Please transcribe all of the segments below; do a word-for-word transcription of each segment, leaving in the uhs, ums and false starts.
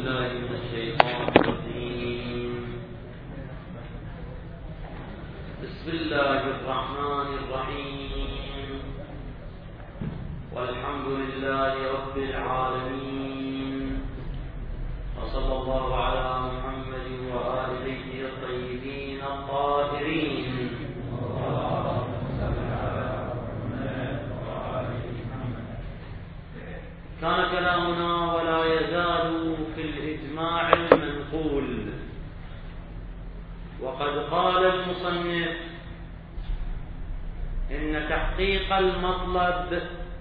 بالله من الشيطان الرجيم. بسم الله الرحمن الرحيم. والحمد لله رب العالمين، وصلى الله على محمد وآل بيته الطيبين الطاهرين. كان كلامنا ولا يزال في الإجماع المنقول، وقد قال المصنف إن تحقيق المطلب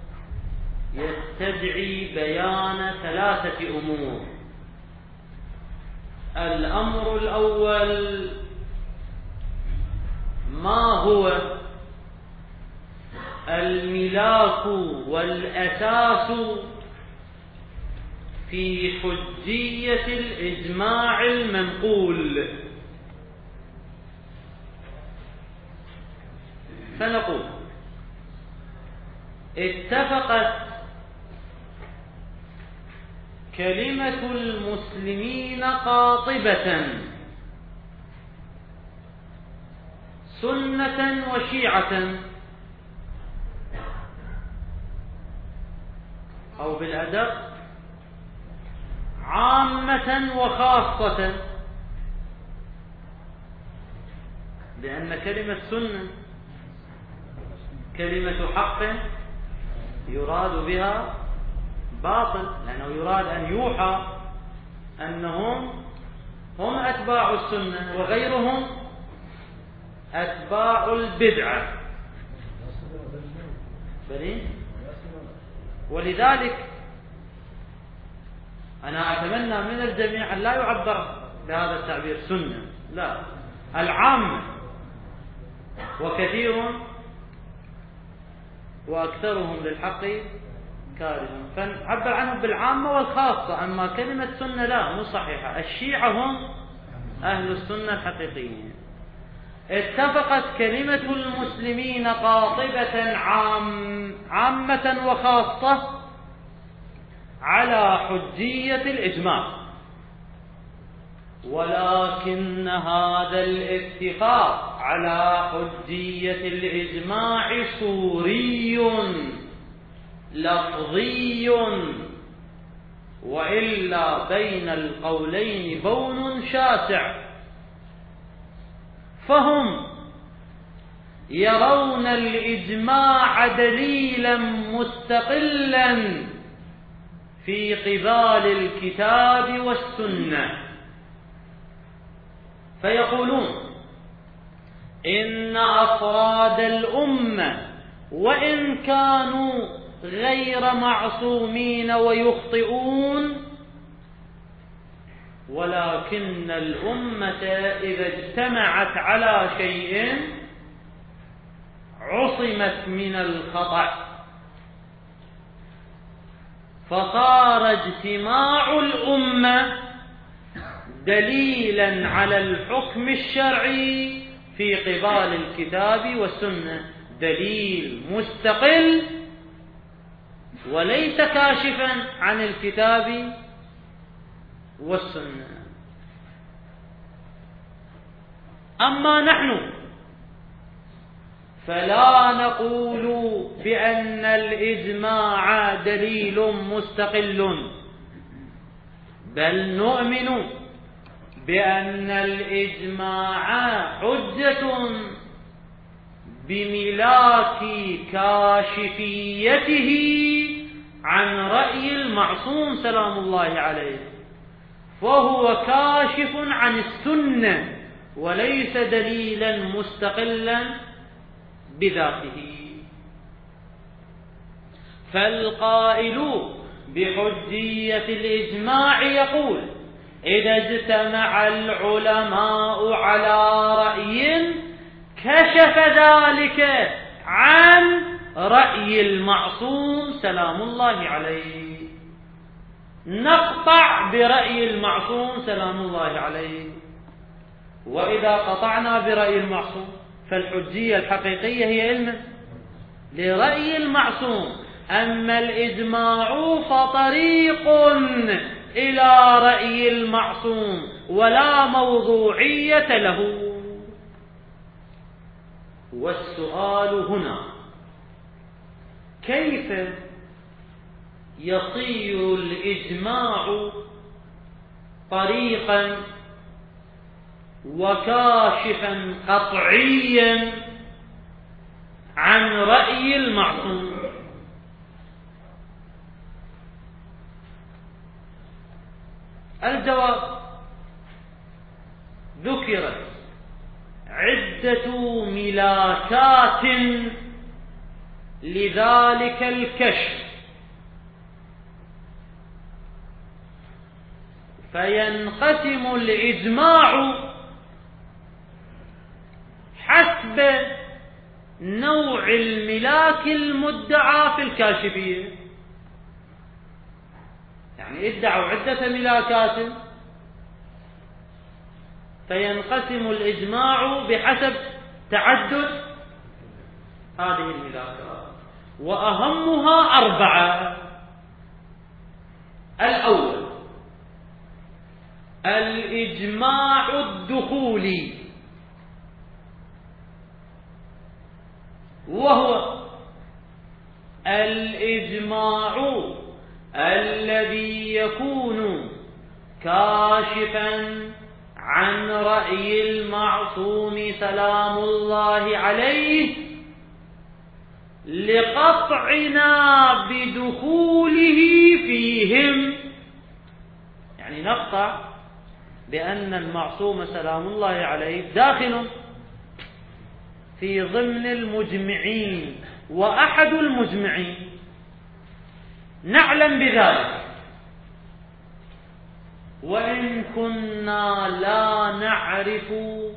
يستدعي بيان ثلاثة أمور. الأمر الأول: ما هو الملاك والأساس في حجية الإجماع المنقول؟ فنقول: اتفقت كلمة المسلمين قاطبة سنة وشيعة، أو بالأدق عامة وخاصة، لأن كلمة سنة كلمة حق يراد بها باطل، لأنه يراد أن يوحى أنهم هم أتباع السنة وغيرهم أتباع البدعة. ولذلك أنا أتمنى من الجميع أن لا يعبر بهذا التعبير سنة، لا، العامة، وكثير وأكثرهم للحق كارهون، فنعبر عنهم بالعامة والخاصة. أما كلمة سنة لا، مو صحيحة. الشيعة هم أهل السنة الحقيقيين. اتفقت كلمة المسلمين قاطبة عام عامة وخاصة على حجية الإجماع، ولكن هذا الاتفاق على حجية الإجماع صوري لفظي، وإلا بين القولين بون شاسع. فهم يرون الإجماع دليلا مستقلا في قبال الكتاب والسنة، فيقولون إن أفراد الأمة وإن كانوا غير معصومين ويخطئون، ولكن الأمة إذا اجتمعت على شيء عصمت من الخطأ، فصار اجتماع الأمة دليلا على الحكم الشرعي في قبال الكتاب والسنة، دليل مستقل وليس كاشفا عن الكتاب والسنة. أما نحن فلا نقول بأن الإجماع دليل مستقل، بل نؤمن بأن الإجماع حجة بملاك كاشفيته عن رأي المعصوم سلام الله عليه، فهو كاشف عن السنة وليس دليلا مستقلا بذاته. فالقائل بحجية الإجماع يقول: إذا اجتمع العلماء على رأي كشف ذلك عن رأي المعصوم سلام الله عليه، نقطع برأي المعصوم سلام الله عليه. وإذا قطعنا برأي المعصوم فالحجية الحقيقية هي علم لرأي المعصوم. أما الإجماع فطريق إلى رأي المعصوم ولا موضوعية له. والسؤال هنا: كيف يصير الإجماع طريقا وكاشفا قطعيا عن رأي المعصوم؟ الجواب: ذكرت عدة ملاكات لذلك الكشف، فينقسم الإجماع حسب نوع الملاك المدعى في الكاشفية. يعني ادعوا عدة ملاكات، فينقسم الإجماع بحسب تعدد هذه الملاكات، وأهمها أربعة. الأول: الإجماع الدخولي، وهو الإجماع الذي يكون كاشفا عن رأي المعصوم سلام الله عليه لقطعنا بدخوله فيهم. يعني نقطع بأن المعصوم سلام الله عليه داخل في ضمن المجمعين وأحد المجمعين، نعلم بذلك، وإن كنا لا نعرف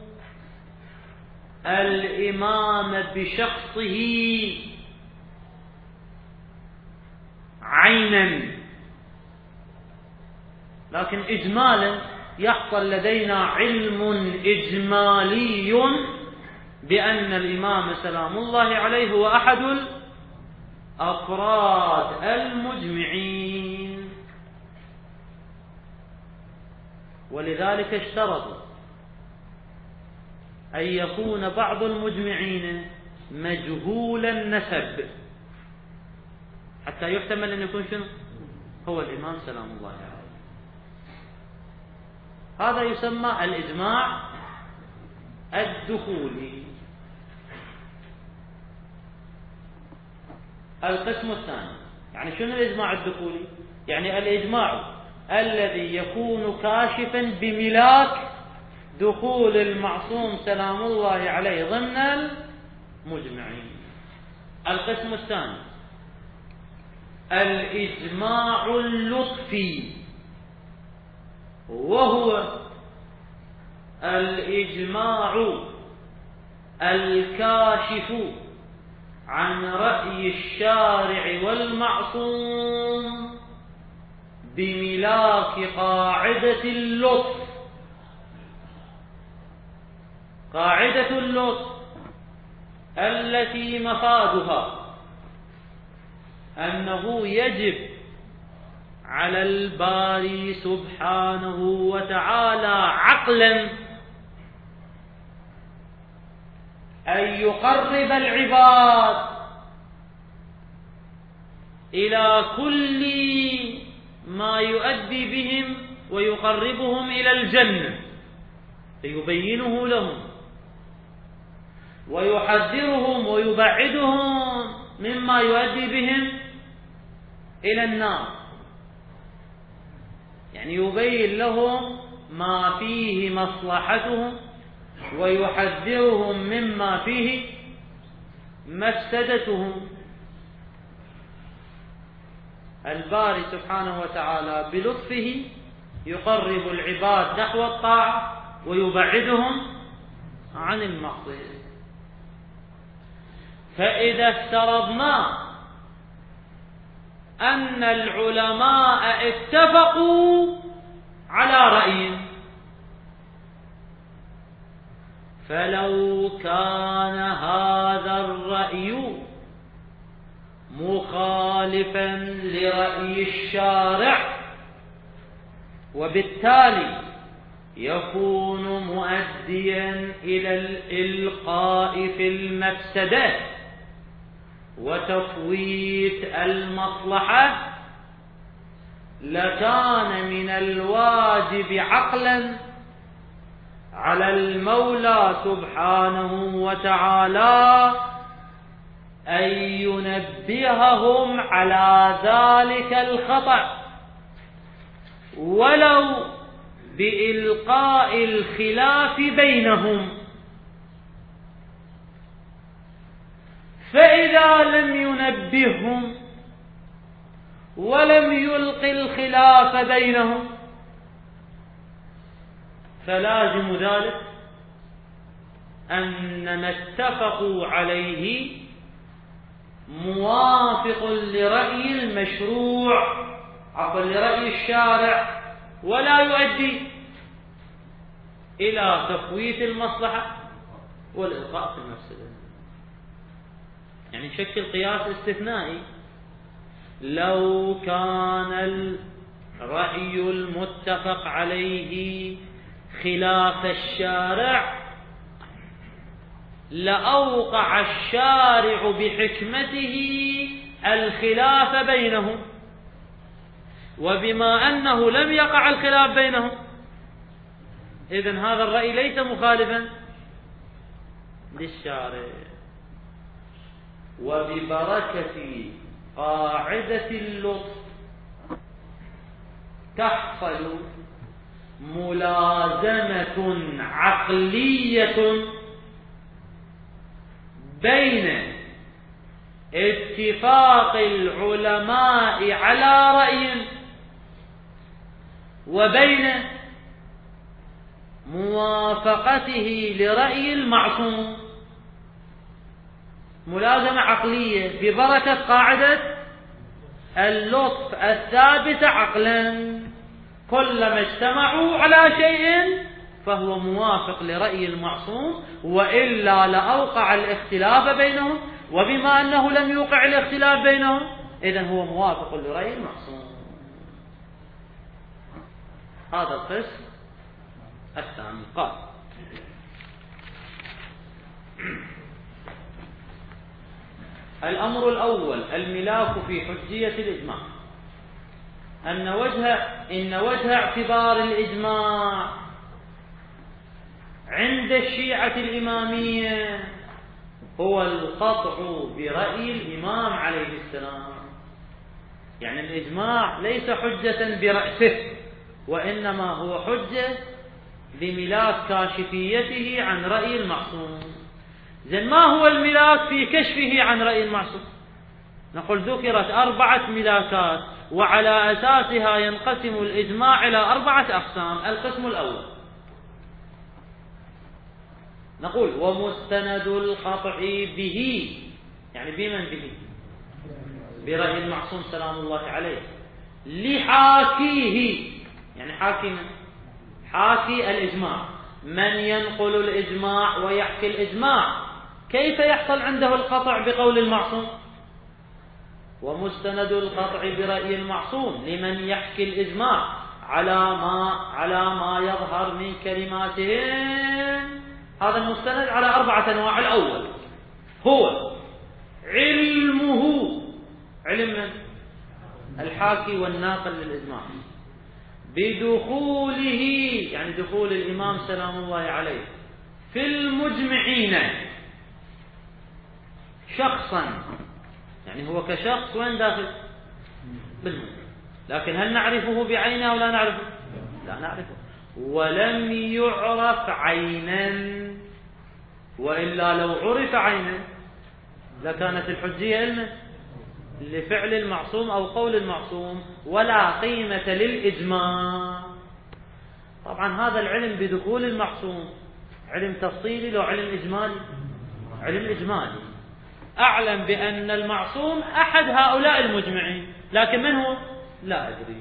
الإمام بشخصه عينا، لكن إجمالا يحصل لدينا علم إجمالي بأن الإمام سلام الله عليه هو أحد الأفراد المجمعين. ولذلك اشترطوا أن يكون بعض المجمعين مجهول النسب حتى يحتمل أن يكون شنو؟ هو الإمام سلام الله عليه. هذا يسمى الإجماع الدخولي. القسم الثاني: يعني شنو الإجماع الدخولي؟ يعني الإجماع الذي يكون كاشفا بملاك دخول المعصوم سلام الله عليه ضمن المجمعين. القسم الثاني: الإجماع اللطفي، وهو الإجماع الكاشف عن رأي الشارع والمعصوم بملاك قاعدة اللطف. قاعدة اللطف التي مفادها أنه يجب على الباري سبحانه وتعالى عقلا أن يقرب العباد إلى كل ما يؤدي بهم ويقربهم إلى الجنة، فيبينه لهم ويحذرهم ويبعدهم مما يؤدي بهم إلى النار. يعني يبين لهم ما فيه مصلحتهم ويحذرهم مما فيه مفسدتهم. الباري سبحانه وتعالى بلطفه يقرب العباد نحو الطاعة ويبعدهم عن المعصية. فإذا افترضنا أن العلماء اتفقوا على رأي، فلو كان هذا الرأي مخالفا لرأي الشارع وبالتالي يكون مؤديا إلى الإلقاء في المفسدة وتفويت المصلحة، لكان من الواجب عقلا على المولى سبحانه وتعالى أن ينبههم على ذلك الخطأ، ولو بإلقاء الخلاف بينهم. فإذا لم ينبههم ولم يلق الخلاف بينهم فلازم ذلك أن ما اتفقوا عليه موافق لرأي المشروع عفوا لرأي الشارع، ولا يؤدي إلى تفويت المصلحة والإلقاء في المفسدة. يعني شكل قياس استثنائي. لو كان الرأي المتفق عليه خلاف الشارع لأوقع الشارع بحكمته الخلاف بينهم، وبما أنه لم يقع الخلاف بينهم إذن هذا الرأي ليس مخالفا للشارع. وببركة قاعدة اللطف تحصل ملازمة عقلية بين اتفاق العلماء على رأي وبين موافقته لرأي المعصوم. ملازمة عقلية ببركة قاعدة اللطف الثابتة عقلا. كلما اجتمعوا على شيء فهو موافق لرأي المعصوم، وإلا لأوقع الاختلاف بينهم، وبما أنه لم يوقع الاختلاف بينهم إذن هو موافق لرأي المعصوم. هذا القسم الثاني. قال الأمر الأول الملاك في حجية الإجماع. أن وجه إن وجه اعتبار الإجماع عند الشيعة الإمامية هو القطع برأي الإمام عليه السلام. يعني الإجماع ليس حجة برأسه، وإنما هو حجة بملاك كاشفيته عن رأي المعصوم. زين، ما هو الملاك في كشفه عن رأي المعصوم؟ نقول ذكرت أربعة ملاكات، وعلى أساسها ينقسم الإجماع إلى أربعة أقسام. القسم الأول نقول ومستند القطع به، يعني بمن به؟ برأي المعصوم سلام الله عليه، لحاكيه، يعني حاكي من؟ حاكي الإجماع، من ينقل الإجماع ويحكي الإجماع. كيف يحصل عنده القطع بقول المعصوم؟ ومستند القطع برأي المعصوم لمن يحكي الإجماع على ما على ما يظهر من كلماتهم. هذا المستند على أربعة أنواع. الأول هو علمه، علم من؟ الحاكي والناقل للإجماع، بدخوله، يعني دخول الإمام سلام الله عليه في المجمعين شخصا، يعني هو كشخص وين داخل؟ بالمجمع. لكن هل نعرفه بعينه ولا نعرفه؟ لا نعرفه. ولم يعرف عينا، وإلا لو عرف عينا لكانت الحجية علما لفعل المعصوم أو قول المعصوم، ولا قيمة للإجماع. طبعا هذا العلم بدخول المعصوم علم تفصيلي لو علم إجمالي؟ علم إجمالي. أعلم بأن المعصوم أحد هؤلاء المجمعين، لكن من هو؟ لا أدري.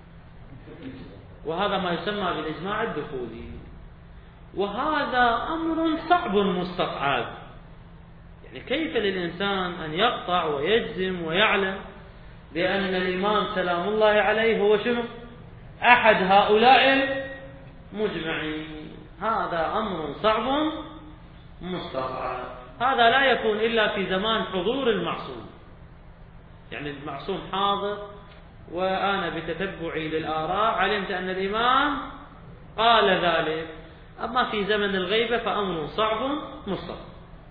وهذا ما يسمى بالإجماع الدخولي، وهذا أمر صعب مستصعب. يعني كيف للإنسان أن يقطع ويجزم ويعلم بأن الإمام سلام الله عليه هو شنو؟ أحد هؤلاء المجمعين. هذا أمر صعب مستصعب. هذا لا يكون إلا في زمان حضور المعصوم، يعني المعصوم حاضر وأنا بتتبعي للآراء علمت أن الإمام قال ذلك. أما في زمن الغيبة فأمر صعب مستصعب.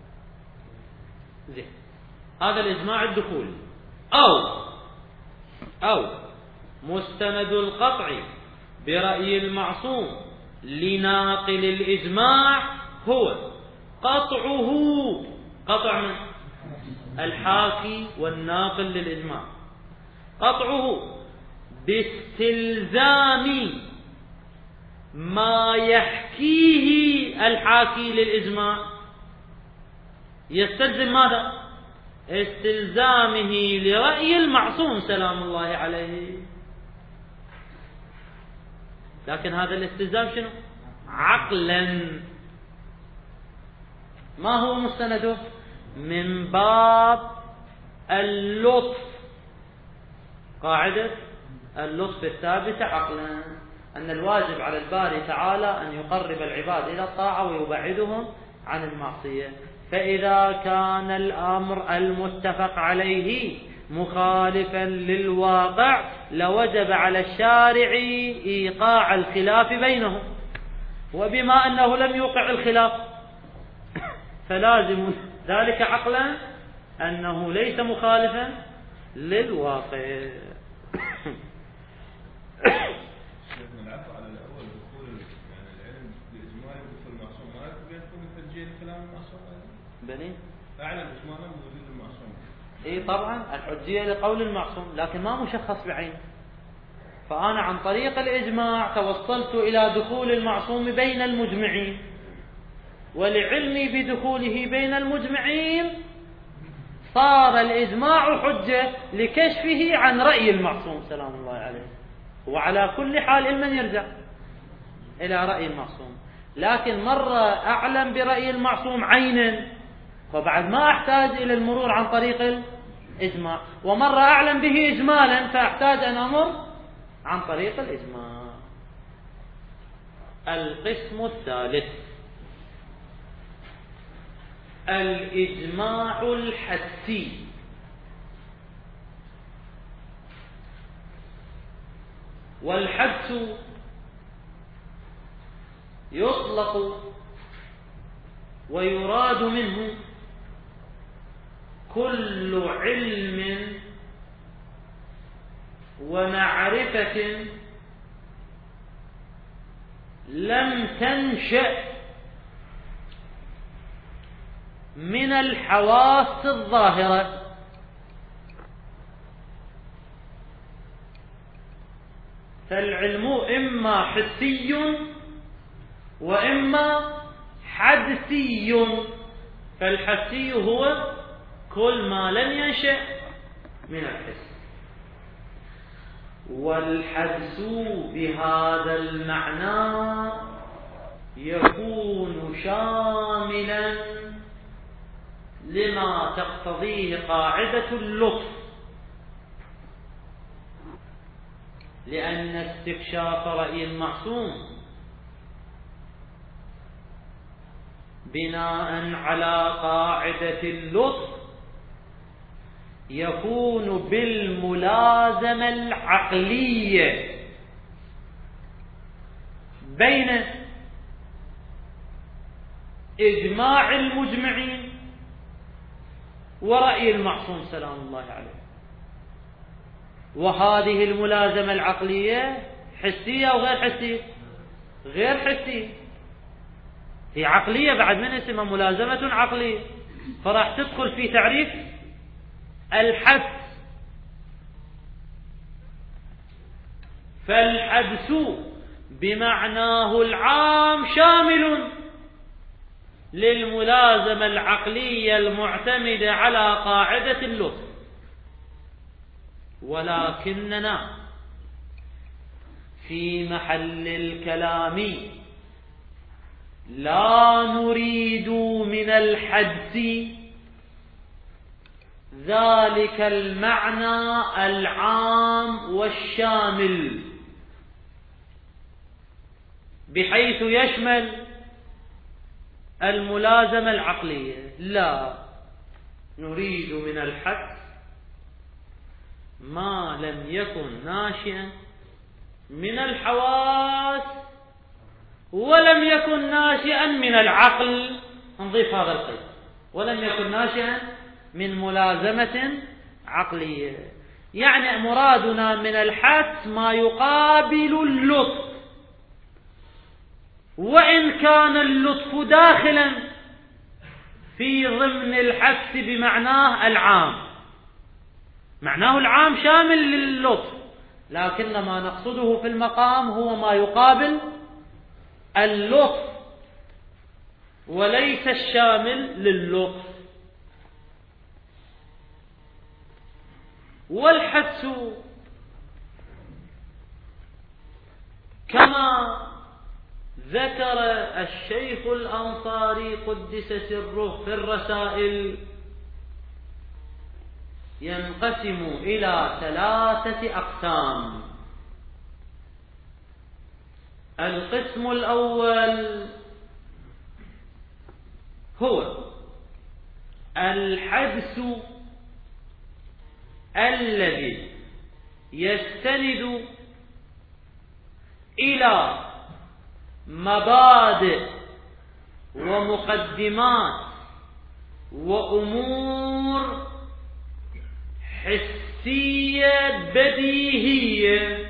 زين، هذا الإجماع الدخولي. أو أو مستند القطع برأي المعصوم لناقل الإجماع هو قطعه، قطع من الحاكي والناقل للإجماع، قطعه باستلزام ما يحكيه الحاكي للإجماع. يستلزم ماذا؟ استلزامه لرأي المعصوم سلام الله عليه. لكن هذا الاستلزام شنو؟ عقلا. ما هو مستنده؟ من باب اللطف، قاعدة اللطف الثابتة عقلا، أن الواجب على الباري تعالى أن يقرب العباد إلى الطاعة ويبعدهم عن المعصية. فإذا كان الأمر المتفق عليه مخالفا للواقع لوجب على الشارع إيقاع الخلاف بينهم، وبما أنه لم يوقع الخلاف فلازم ذلك عقلا أنه ليس مخالفا للواقع. بني أعلم إجمالا بوجود المعصوم. إيه طبعا الحجية لقول المعصوم، لكن ما مشخص بعين. فأنا عن طريق الإجماع توصلت إلى دخول المعصوم بين المجمعين، ولعلمي بدخوله بين المجمعين صار الإجماع حجة لكشفه عن رأي المعصوم سلام الله عليه. وعلى كل حال المن يرجع إلى رأي المعصوم. لكن مرة أعلم برأي المعصوم عينا فبعد ما أحتاج إلى المرور عن طريق الإجماع، ومرة أعلم به إجمالا فأحتاج أن أمر عن طريق الإجماع. القسم الثالث الإجماع الحسي. والحدس يطلق ويراد منه كل علم ومعرفة لم تنشأ من الحواس الظاهرة. فالعلم إما حسي وإما حدسي. فالحسي هو كل ما لم ينشأ من الحس، والحدس بهذا المعنى يكون شاملا لما تقتضيه قاعدة اللطف، لأن استكشاف رأي المعصوم بناء على قاعدة اللطف يكون بالملازمة العقلية بين إجماع المجمعين ورأي المعصوم سلام الله عليه. وهذه الملازمة العقلية حسية أو غير حسية؟ غير حسية، هي عقلية بعد، من اسمها ملازمة عقلية. فراح تدخل في تعريف الحدس. فالحدس بمعناه العام شامل للملازمة العقلية المعتمدة على قاعدة اللطف. ولكننا في محل الكلام لا نريد من الحدس ذلك المعنى العام والشامل، بحيث يشمل الملازمة العقلية، لا، نريد من الحد ما لم يكن ناشئا من الحواس ولم يكن ناشئا من العقل. نضيف هذا القيد، ولم يكن ناشئا من ملازمة عقلية. يعني مرادنا من الحد ما يقابل اللطف، وإن كان اللطف داخلا في ضمن الحد بمعناه العام، معناه العام شامل للطف، لكن ما نقصده في المقام هو ما يقابل اللطف وليس الشامل للطف. والحدس كما ذكر الشيخ الأنصاري قدس سره في الرسائل ينقسم إلى ثلاثة أقسام. القسم الأول هو الحدس الذي يستند إلى مبادئ ومقدمات وأمور حسية بديهية،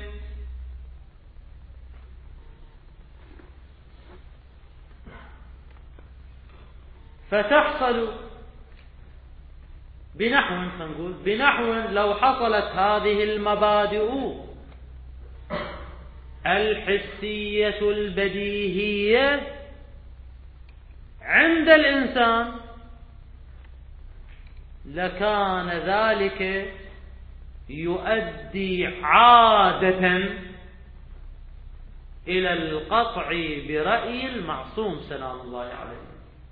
فتحصل بنحو نقول بنحو لو حصلت هذه المبادئ الحسية البديهية عند الإنسان لكان ذلك يؤدي عادة إلى القطع برأي المعصوم سلام الله عليه.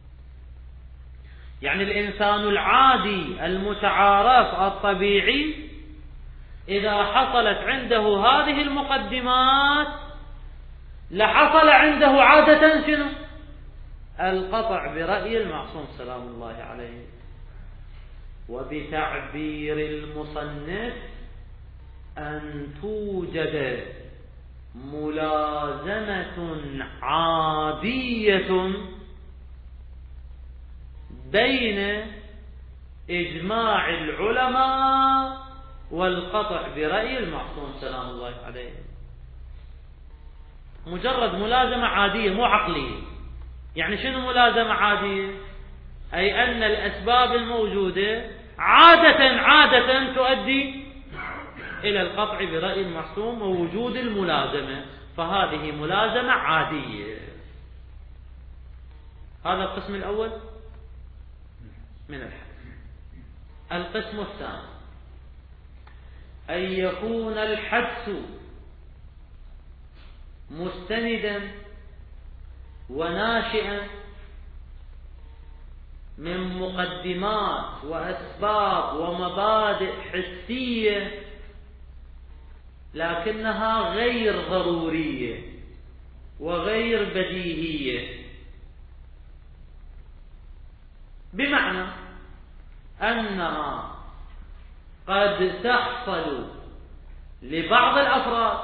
يعني الإنسان العادي المتعارف الطبيعي إذا حصلت عنده هذه المقدمات لحصل عنده عادة شنو؟ القطع برأي المعصوم سلام الله عليه. وبتعبير المصنف أن توجد ملازمة عادية بين إجماع العلماء والقطع برأي المعصوم سلام الله عليه. مجرد ملازمة عادية مو عقلية. يعني شنو ملازمة عادية؟ أي أن الأسباب الموجودة عادة عادة تؤدي إلى القطع برأي المعصوم ووجود الملازمة، فهذه ملازمة عادية. هذا القسم الأول من الحدس. القسم الثاني أن يكون الحدس مستندا وناشئا من مقدمات وأسباب ومبادئ حسية لكنها غير ضرورية وغير بديهية، بمعنى أنها قد تحصل لبعض الأفراد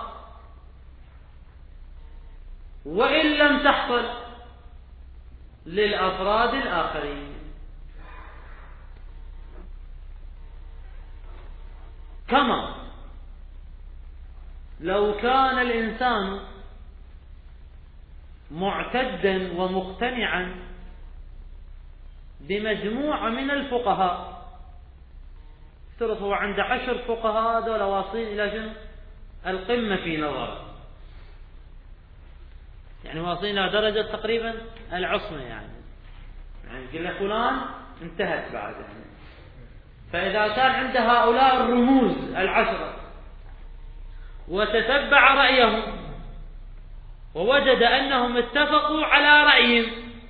وإن لم تحصل للأفراد الآخرين. كما لو كان الإنسان معتدا ومقتنعا بمجموعة من الفقهاء، افترض هو عند عشر فقهاء دول واصلين إلى جنب القمة في نظره، يعني واصلين إلى درجة تقريبا العصمة، يعني يعني قلنا فلان انتهت بعد يعني. فإذا كان عند هؤلاء الرموز العشرة وتتبع رأيهم ووجد أنهم اتفقوا على رأي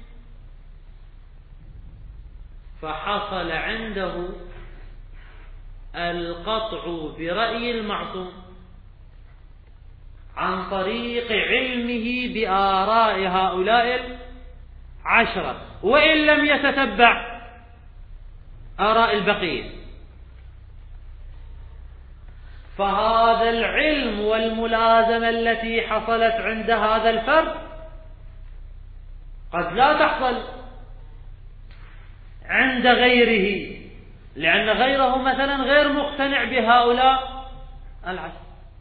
فحصل عنده القطع برأي المعصوم، عن طريق علمه بآراء هؤلاء العشرة، وإن لم يتتبع آراء البقية. فهذا العلم والملازمة التي حصلت عند هذا الفرد قد لا تحصل عند غيره، لأن غيره مثلا غير مقتنع بهؤلاء العشرة،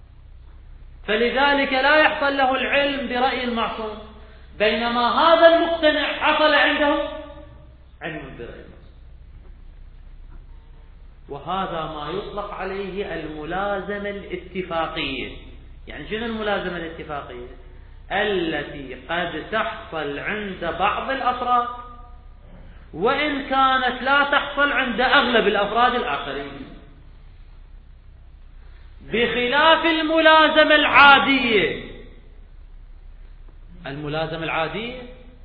فلذلك لا يحصل له العلم برأي المعصوم، بينما هذا المقتنع حصل عنده علم برأي المعصوم. وهذا ما يطلق عليه الملازمة الاتفاقية. يعني شنو الملازمة الاتفاقية؟ التي قد تحصل عند بعض الأفراد وإن كانت لا تحصل عند أغلب الأفراد الآخرين، بخلاف الملازمة العادية. الملازمة العادية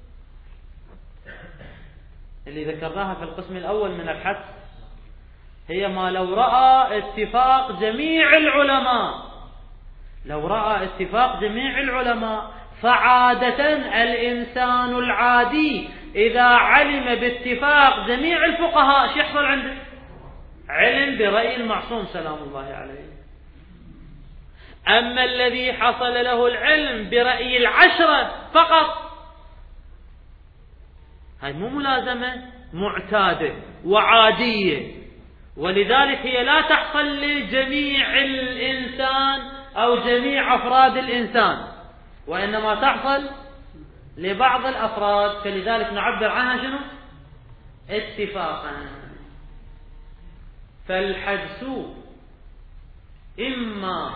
اللي ذكرناها في القسم الأول من الحث هي ما لو رأى اتفاق جميع العلماء لو رأى اتفاق جميع العلماء فعادة الإنسان العادي إذا علم باتفاق جميع الفقهاء شو يحصل عنده؟ علم برأي المعصوم سلام الله عليه. أما الذي حصل له العلم برأي العشرة فقط، هذه مو ملازمة معتادة وعادية، ولذلك هي لا تحصل لجميع الإنسان أو جميع أفراد الإنسان، وإنما تحصل لبعض الأفراد، فلذلك نعبر عنها شنو؟ اتفاقا. فالحدس إما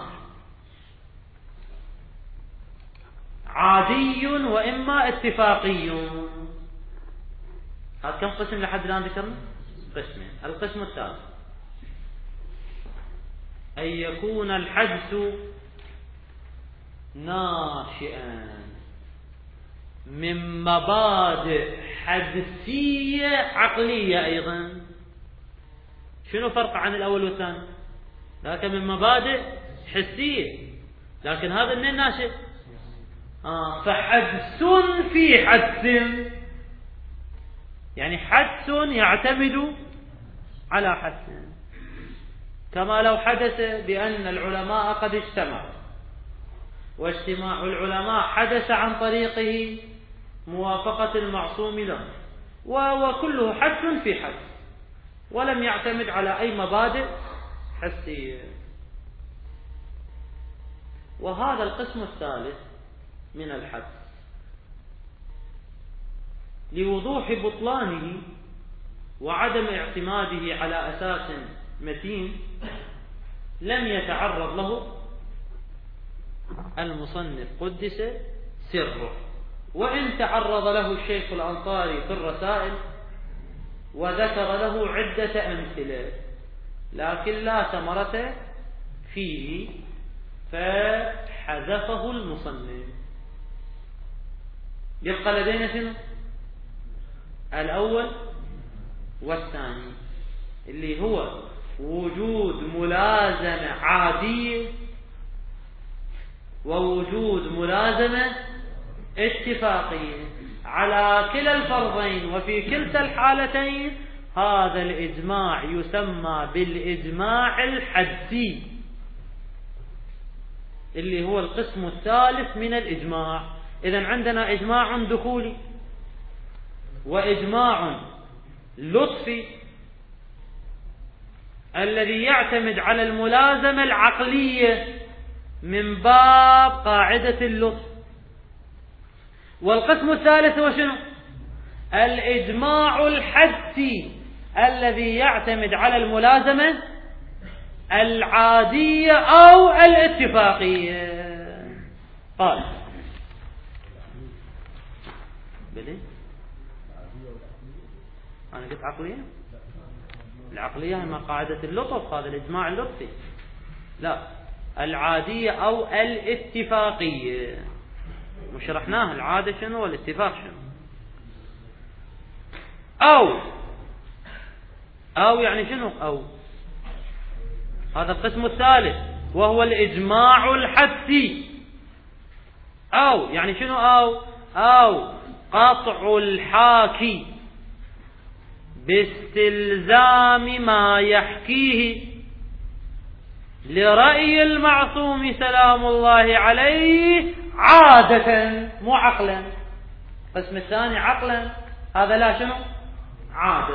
عادي وإما اتفاقي. هذا كم قسم لحد الآن ذكرنا؟ قسمين. القسم الثالث أن يكون الحدس ناشئا من مبادئ حدسية عقلية أيضا. شنو فرق عن الأول والثاني؟ لكن من مبادئ حسية، لكن هذا من ناشئ. آه فحدس في حدس، يعني حدس يعتمد على حدس، كما لو حدث بأن العلماء قد اجتمعوا، واجتماع العلماء حدث عن طريقه موافقة المعصوم له، وكله حدس في حدس ولم يعتمد على أي مبادئ حسية. وهذا القسم الثالث من الحدس لوضوح بطلانه وعدم اعتماده على أساس متين لم يتعرض له المصنف قدس سره، وإن تعرض له الشيخ الأنصاري في الرسائل وذكر له عدة أمثلة، لكن لا ثمرة فيه فحذفه المصنف. يبقى لدينا شنو؟ الأول والثاني، اللي هو وجود ملازمة عادية ووجود ملازمة اتفاقية. على كلا الفرضين وفي كلتا الحالتين هذا الإجماع يسمى بالإجماع الحدسي، اللي هو القسم الثالث من الإجماع. إذن عندنا إجماع دخولي وإجماع لطفي الذي يعتمد على الملازمة العقلية من باب قاعدة اللطف. والقسم الثالث هو شنو؟ الإجماع الحدسي الذي يعتمد على الملازمة العادية أو الاتفاقية. قال بلي أنا قلت عقلية؟ العقلية هي قاعدة اللطف، هذا الإجماع اللطفي. لا، العادية أو الاتفاقية وشرحناها، العادة شنو والاتفاق شنو. أو أو يعني شنو أو؟ هذا القسم الثالث وهو الإجماع الحدسي أو يعني شنو أو أو قطع الحاكي باستلزام ما يحكيه لرأي المعصوم سلام الله عليه عادة مو عقلا. القسم الثاني عقلا، هذا لا شنو عادة.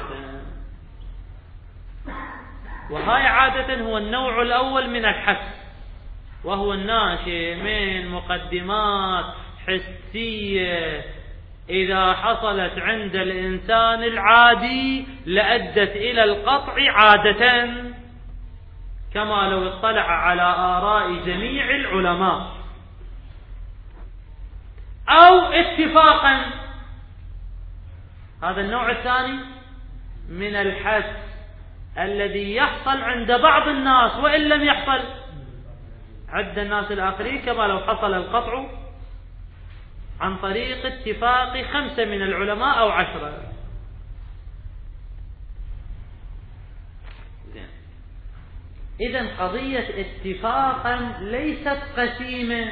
وهاي عادة هو النوع الأول من الحس، وهو الناشئ من مقدمات حسية إذا حصلت عند الإنسان العادي لأدت إلى القطع عادة، كما لو اطلع على آراء جميع العلماء، أو اتفاقا. هذا النوع الثاني من الحس الذي يحصل عند بعض الناس وإن لم يحصل عند الناس الآخرين، كما لو حصل القطع عن طريق اتفاق خمسة من العلماء أو عشرة. إذن قضية اتفاقا ليست قسيمة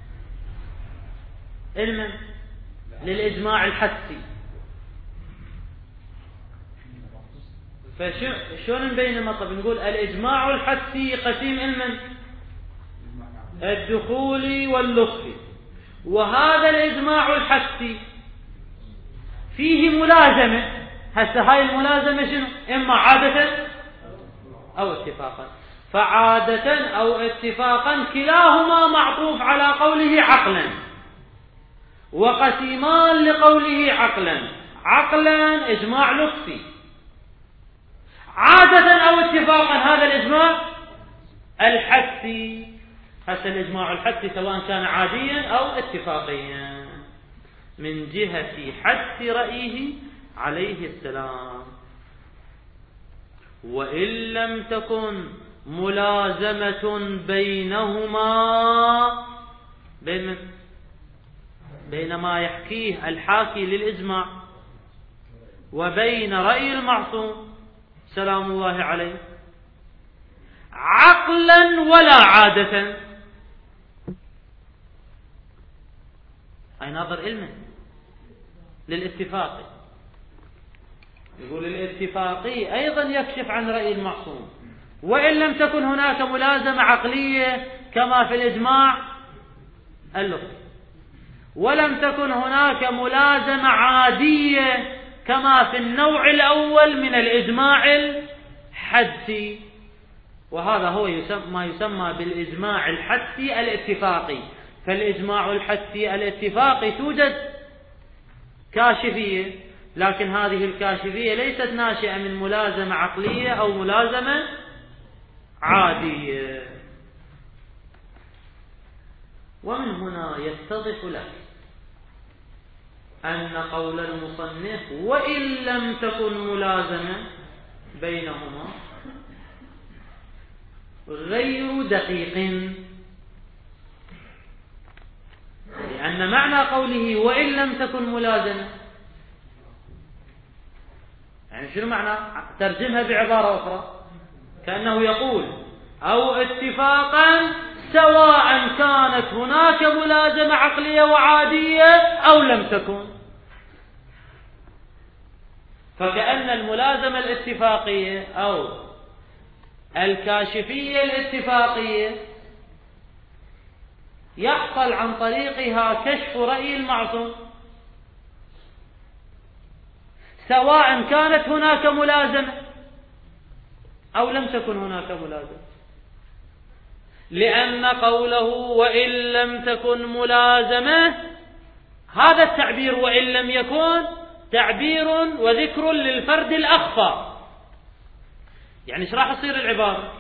علما للإجماع الحسي. فشون نبين مطلب؟ نقول الإجماع الحسي قسيم علما الدخول واللطف، وهذا الإجماع الحسي فيه ملازمة. هسه هاي الملازمة شنو؟ إما عادة أو اتفاقا. فعادة أو اتفاقا كلاهما معطوف على قوله عقلا، وقسيمان لقوله عقلا. عقلا إجماع لطفي، عادة أو اتفاقا هذا الإجماع الحسي. هذا الإجماع الحسي سواء كان عاديا أو اتفاقيا من جهة حث رأيه عليه السلام. وإن لم تكن ملازمة بينهما بين بين ما يحكيه الحاكي للإجماع وبين رأي المعصوم سلام الله عليه عقلا ولا عادة، أي نظر علما للاتفاقي. يقول الاتفاقي أيضا يكشف عن رأي المعصوم، وإن لم تكن هناك ملازمة عقلية كما في الإجماع اللطفي، ولم تكن هناك ملازمة عادية كما في النوع الأول من الإجماع الحدسي. وهذا هو يسمى ما يسمى بالإجماع الحدسي الاتفاقي. فالإجماع الحدسي الاتفاقي توجد كاشفية، لكن هذه الكاشفية ليست ناشئة من ملازمة عقلية أو ملازمة عادية. ومن هنا يتضح لك أن قول المصنف وإن لم تكن ملازمة بينهما غير دقيق، لأن معنى قوله وإن لم تكن ملازمة يعني شنو معنى؟ ترجمها بعبارة أخرى كأنه يقول أو اتفاقا سواء كانت هناك ملازمة عقلية وعادية أو لم تكن. فكأن الملازمة الاتفاقية أو الكاشفية الاتفاقية يحصل عن طريقها كشف رأي المعصوم سواء كانت هناك ملازمة أو لم تكن هناك ملازمة، لأن قوله وإن لم تكن ملازمة هذا التعبير وإن لم يكن تعبير وذكر للفرد الأخفى. يعني ايش راح تصير العبارة؟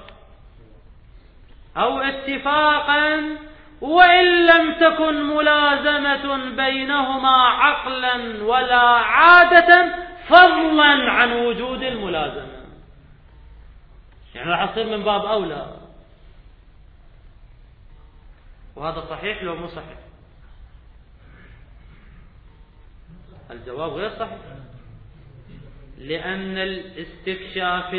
أو اتفاقا وإن لم تكن ملازمة بينهما عقلا ولا عادة فضلا عن وجود الملازمة. يعني راح تصير من باب أولى. وهذا صحيح لو مو صحيح؟ الجواب غير صحيح، لأن الاستكشاف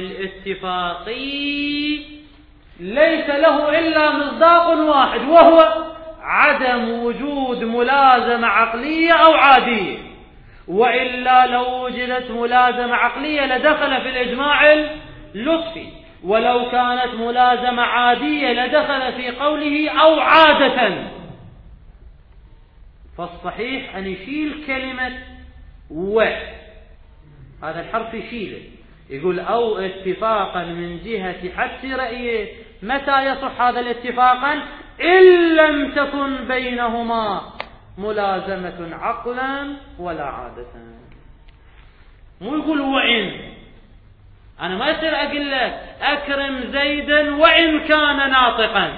الاتفاقي ليس له إلا مصداق واحد وهو عدم وجود ملازمة عقلية أو عادية، وإلا لو وجدت ملازمة عقلية لدخل في الإجماع اللطفي، ولو كانت ملازمة عادية لدخل في قوله أو عادة. فالصحيح أن يشيل كلمة و، هذا الحرف يشيله، يقول أو اتفاقا من جهة حدس رأيه. متى يصح هذا الاتفاقا؟ إن لم تكن بينهما ملازمة عقلا ولا عادة. مو يقول وإن، أنا ما يصير أقول لك أكرم زيدا وإن كان ناطقا.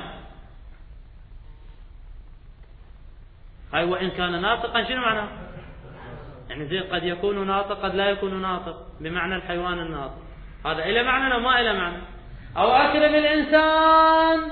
هاي وإن كان ناطقا شنو معناه؟ يعني زيد قد يكون ناطق قد لا يكون ناطق، بمعنى الحيوان الناطق. هذا إلى معنى أو ما إلى معنى؟ أو أكرم الإنسان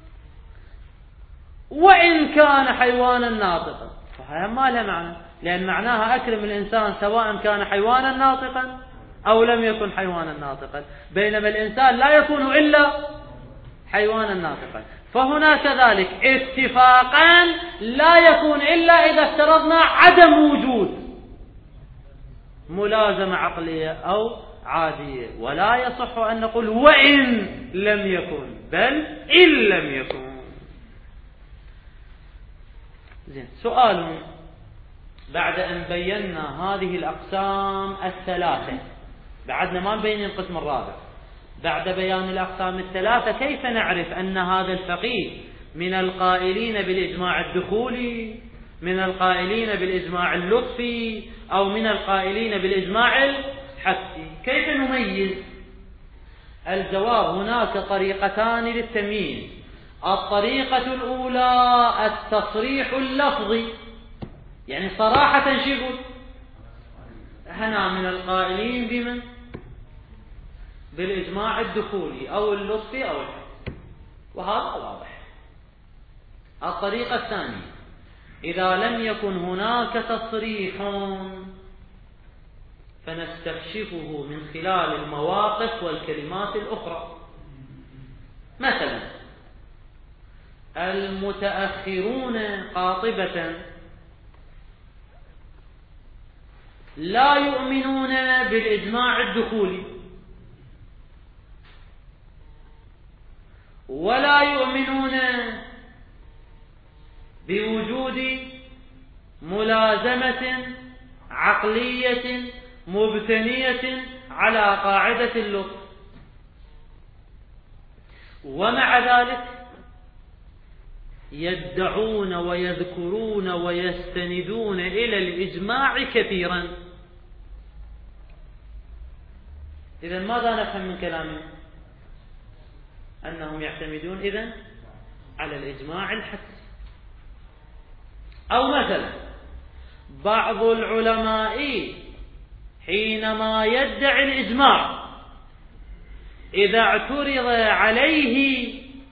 وإن كان حيوانا ناطقا، فهذا ما له معنى، لأن معناها أكرم الإنسان سواء كان حيوانا ناطقا أو لم يكن حيوانا ناطقا، بينما الإنسان لا يكون إلا حيوانا ناطقا. فهنا كذلك اتفاقا لا يكون إلا إذا افترضنا عدم وجود ملازمة عقلية أو عادية، ولا يصح أن نقول وإن لم يكن، بل إن لم يكن. زين، سؤال بعد أن بينا هذه الأقسام الثلاثة، بعدنا ما نبين القسم الرابع. بعد بيان الأقسام الثلاثة كيف نعرف أن هذا الفقيه من القائلين بالإجماع الدخولي، من القائلين بالإجماع اللطفي، أو من القائلين بالإجماع الحدسي؟ كيف نميز؟ الجواب هناك طريقتان للتمييز. الطريقة الأولى التصريح اللفظي، يعني صراحة شو يقول؟ هنا من القائلين بمن؟ بالإجماع الدخولي أو اللطفي أو الحدسي، وهذا واضح. الطريقة الثانية إذا لم يكن هناك تصريح فنستكشفه من خلال المواقف والكلمات الأخرى. مثلا المتأخرون قاطبة لا يؤمنون بالإجماع الدخولي ولا يؤمنون بوجود ملازمة عقلية مبتنية على قاعدة اللطف، ومع ذلك يدعون ويذكرون ويستندون إلى الإجماع كثيرا. إذن ماذا نفهم من كلامهم؟ أنهم يعتمدون إذن على الإجماع الحدسي. أو مثلا بعض العلماء حينما يدعي الإجماع إذا اعترض عليه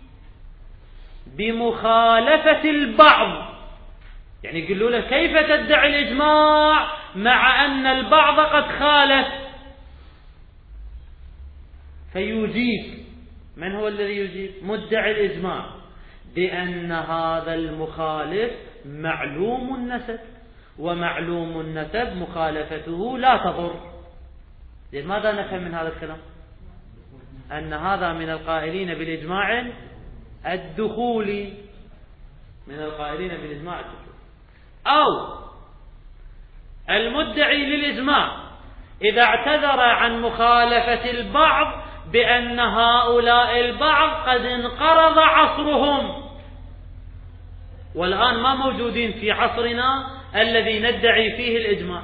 بمخالفة البعض، يعني يقولوا له كيف تدعي الإجماع مع أن البعض قد خالف، فيجيب. من هو الذي يجيب؟ مدعي الإجماع، بأن هذا المخالف معلوم النسب، ومعلوم النسب مخالفته لا تضر. لماذا نفهم من هذا الكلام؟ أن هذا من القائلين بالإجماع الدخولي، من القائلين بالإجماع الدخولي. أو المدعي للإجماع إذا اعتذر عن مخالفة البعض بأن هؤلاء البعض قد انقرض عصرهم والآن ما موجودين في عصرنا الذي ندعي فيه الإجماع.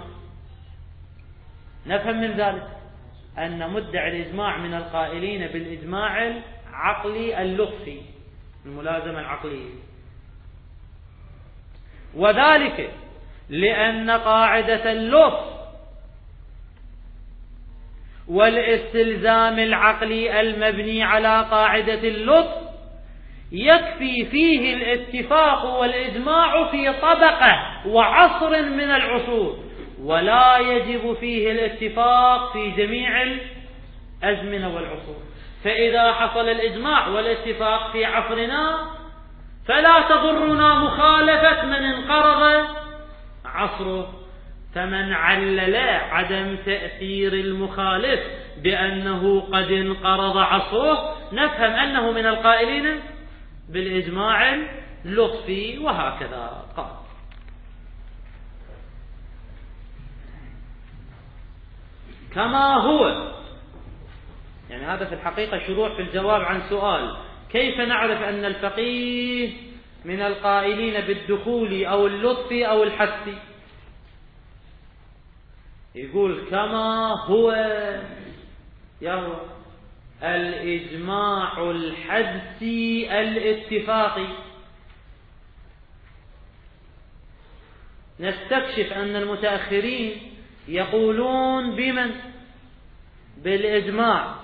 نفهم من ذلك أن مدعي الإجماع من القائلين بالإجماع العقلي اللطفي، الملازمة العقلية، وذلك لأن قاعدة اللطف والاستلزام العقلي المبني على قاعدة اللطف يكفي فيه الاتفاق والإجماع في طبقة وعصر من العصور، ولا يجب فيه الاتفاق في جميع الأزمنة والعصور. فإذا حصل الإجماع والاتفاق في عصرنا فلا تضرنا مخالفة من انقرض عصره. فمن علل عدم تأثير المخالف بأنه قد انقرض عصره نفهم أنه من القائلين بالإجماع اللطفي، وهكذا قال. كما هو، يعني هذا في الحقيقة شروع في الجواب عن سؤال كيف نعرف أن الفقيه من القائلين بالدخول أو اللطف أو الحث. يقول كما هو يهو الإجماع الحدسي الاتفاقي. نستكشف أن المتأخرين يقولون بمن؟ بالإجماع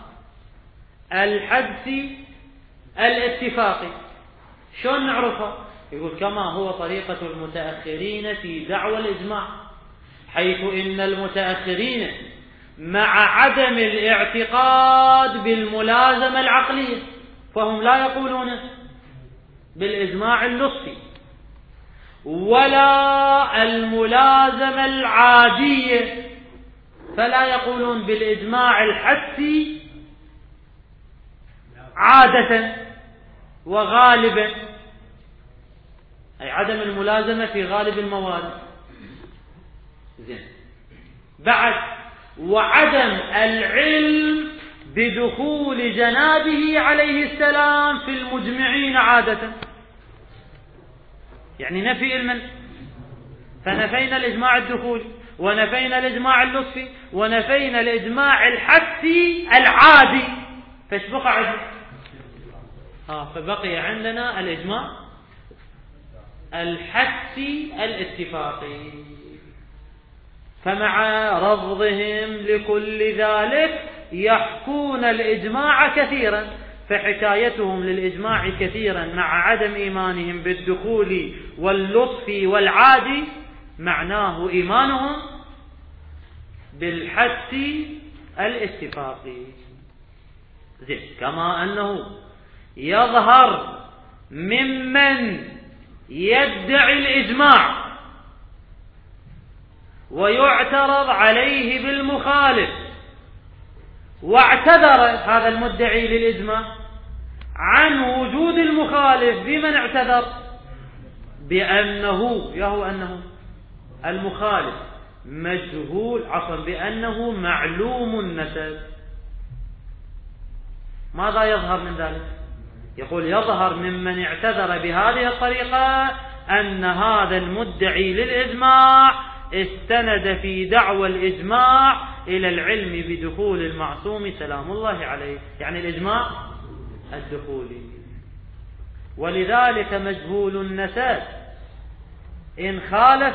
الحدسي الاتفاقي. شلون نعرفه؟ يقول كما هو طريقة المتأخرين في دعوى الإجماع، حيث إن المتأخرين مع عدم الاعتقاد بالملازمة العقلية فهم لا يقولون بالإجماع اللطفي ولا الملازمة العادية، فلا يقولون بالإجماع الحدسي عادة وغالبا، أي عدم الملازمة في غالب الموارد. زين. بعد وعدم العلم بدخول جنابه عليه السلام في المجمعين عادة، يعني نفي المن، فنفينا الإجماع الدخولي ونفينا الإجماع اللطفي ونفينا الإجماع الحدسي العادي، فايش بقى عندنا؟ ها فبقي عندنا الإجماع الحدسي الاتفاقي. فمع رفضهم لكل ذلك يحكون الإجماع كثيرا، فحكايتهم للإجماع كثيرا مع عدم إيمانهم بالدخول واللطف والعادي معناه إيمانهم بالحدس الاتفاقي. زين. كما أنه يظهر ممن يدعي الإجماع ويعترض عليه بالمخالف، واعتذر هذا المدعي للإجماع عن وجود المخالف بمن اعتذر؟ بأنه يهو أنه المخالف مجهول، عفوا بأنه معلوم النسب. ماذا يظهر من ذلك؟ يقول يظهر ممن اعتذر بهذه الطريقة أن هذا المدعي للإجماع استند في دعوى الإجماع إلى العلم بدخول المعصوم سلام الله عليه، يعني الإجماع الدخولي. ولذلك مجهول النسب إن خالف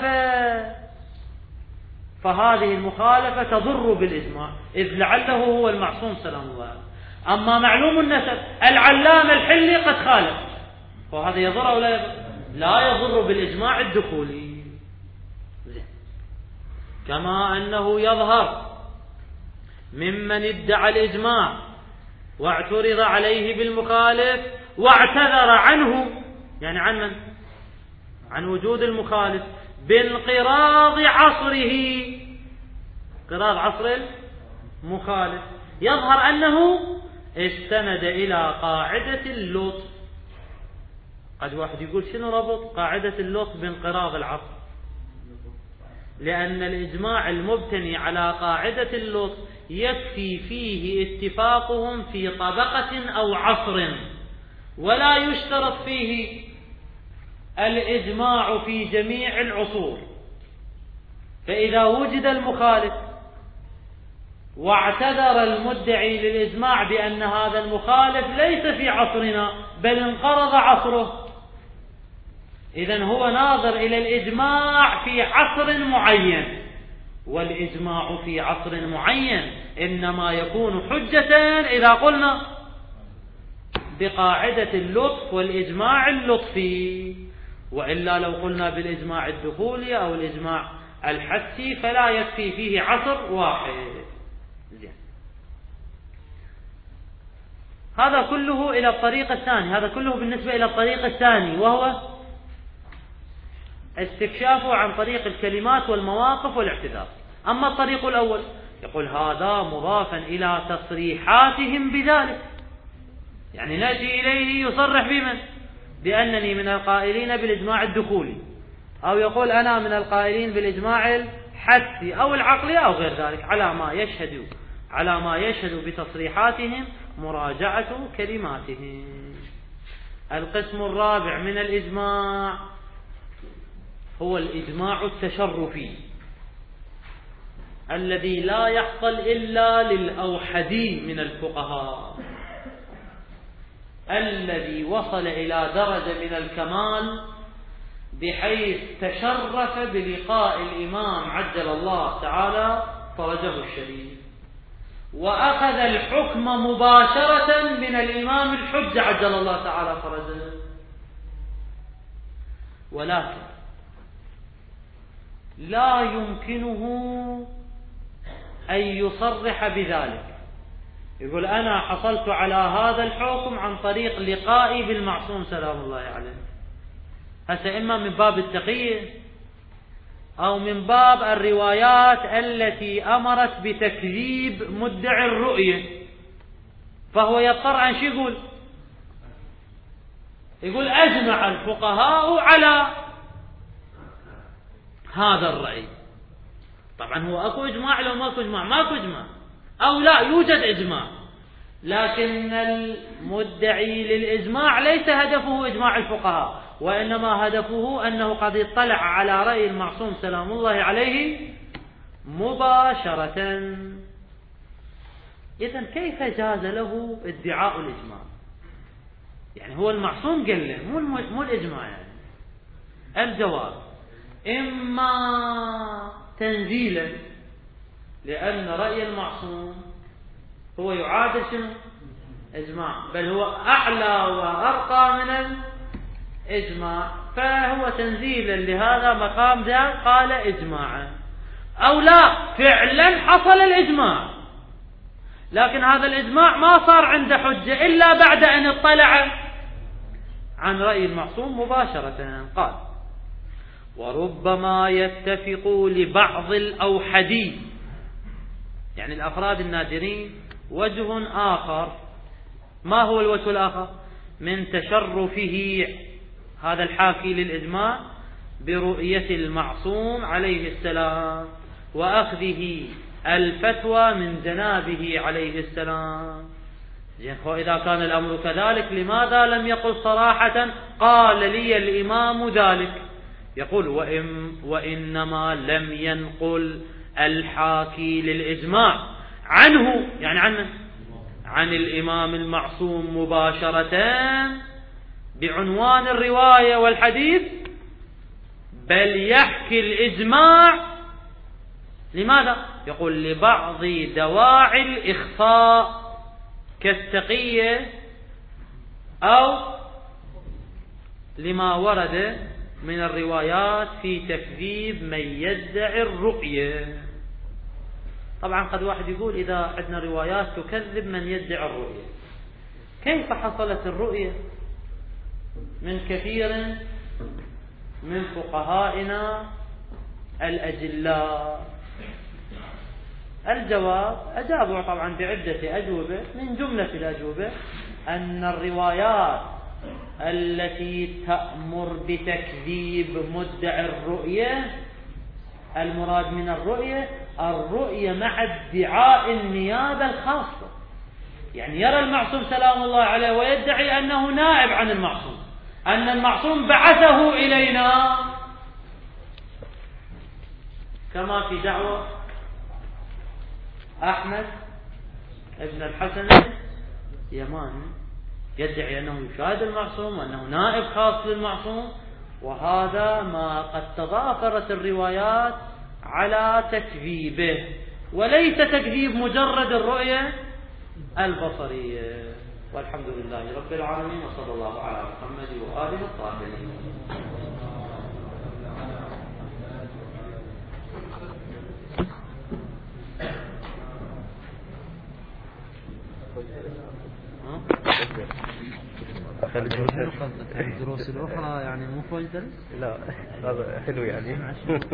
فهذه المخالفة تضر بالإجماع، إذ لعله هو المعصوم سلام الله عليه. أما معلوم النسب العلام الحلي قد خالف، فهذا يضر أو لا يضر؟ لا يضر بالإجماع الدخولي. كما أنه يظهر ممن ادعى الإجماع واعترض عليه بالمخالف واعتذر عنه، يعني عن من؟ عن وجود المخالف بانقراض عصره، انقراض عصر المخالف. يظهر أنه استند إلى قاعدة اللطف. قد واحد يقول شنو ربط قاعدة اللطف بانقراض العصر؟ لأن الإجماع المبتني على قاعدة اللطف يكفي فيه اتفاقهم في طبقة أو عصر، ولا يشترط فيه الإجماع في جميع العصور. فإذا وجد المخالف واعتذر المدعي للإجماع بأن هذا المخالف ليس في عصرنا بل انقرض عصره، إذن هو ناظر إلى الإجماع في عصر معين، والإجماع في عصر معين إنما يكون حجة إذا قلنا بقاعدة اللطف والإجماع اللطفي، وإلا لو قلنا بالإجماع الدخولي أو الإجماع الحسي فلا يكفي فيه عصر واحد. زين. هذا كله إلى الطريق الثاني، هذا كله بالنسبة إلى الطريق الثاني، وهو استكشافه عن طريق الكلمات والمواقف والاعتذار. أما الطريق الأول يقول هذا مضافا إلى تصريحاتهم بذلك، يعني نأتي إليه يصرح بمن؟ بأنني من القائلين بالإجماع الدخولي، أو يقول أنا من القائلين بالإجماع الحدسي أو العقلي أو غير ذلك، على ما يشهد على ما يشهد بتصريحاتهم مراجعة كلماتهم. القسم الرابع من الإجماع هو الإجماع التشرفي الذي لا يحصل إلا للأوحدين من الفقهاء، الذي وصل إلى درجة من الكمال بحيث تشرف بلقاء الإمام عجل الله تعالى فرجه الشريف، وأخذ الحكم مباشرة من الإمام الحج عجل الله تعالى فرجه. ولكن لا يمكنه أن يصرح بذلك، يقول أنا حصلت على هذا الحكم عن طريق لقائي بالمعصوم سلام الله عليه، هسه إما من باب التقية أو من باب الروايات التي أمرت بتكذيب مدعي الرؤية، فهو يضطر أن شو يقول؟ يقول أجمع الفقهاء على هذا الرأي. طبعا هو أكو إجماع لو ماكو إجماع؟ ماكو إجماع، أو لا يوجد إجماع، لكن المدعي للإجماع ليس هدفه إجماع الفقهاء، وإنما هدفه أنه قد اطلع على رأي المعصوم سلام الله عليه مباشرة. إذن كيف جاز له ادعاء الإجماع؟ يعني هو المعصوم قال له، مو مو الإجماع. يعني الجواب إما تنزيلا، لأن رأي المعصوم هو يعادل شنو؟ إجماع، بل هو أعلى وأرقى من الإجماع، فهو تنزيلا لهذا مقام ذا قال إجماعا. أو لا، فعلا حصل الإجماع، لكن هذا الإجماع ما صار عنده حجة إلا بعد أن اطلع عن رأي المعصوم مباشرة. قال وربما يتفق لبعض الأوحدين، يعني الأفراد النادرين، وجه آخر. ما هو الوجه الآخر؟ من تشرفه هذا الحاكي للإجماع برؤية المعصوم عليه السلام وأخذه الفتوى من جنابه عليه السلام. وإذا كان الأمر كذلك لماذا لم يقل صراحة قال لي الإمام ذلك؟ يقول وإن وإنما لم ينقل الحاكي للإجماع عنه، يعني عنه عن الإمام المعصوم مباشرة بعنوان الرواية والحديث، بل يحكي الإجماع. لماذا؟ يقول لبعض دواعي الإخفاء كالتقية، أو لما ورد من الروايات في تكذيب من يدعي الرؤية. طبعا قد واحد يقول إذا عندنا روايات تكذب من يدعي الرؤية، كيف حصلت الرؤية من كثير من فقهائنا الأجلاء؟ الجواب أجابوا طبعا بعدة أجوبة، من جملة الأجوبة أن الروايات التي تأمر بتكذيب مدعي الرؤية المراد من الرؤية الرؤية مع ادعاء النيابة الخاصة، يعني يرى المعصوم سلام الله عليه ويدعي أنه نائب عن المعصوم، أن المعصوم بعثه إلينا، كما في دعوة أحمد ابن الحسن يماني يدعي أنه يشاهد المعصوم وأنه نائب خاص للمعصوم، وهذا ما قد تضافرت الروايات على تكذيبه، وليس تكذيب مجرد الرؤية البصرية. والحمد لله رب العالمين، وصلى الله على محمد وآله الطاهرين. Huh? الدروس. الدروس الأخرى يعني مو فويدل. لا هذا حلو يعني.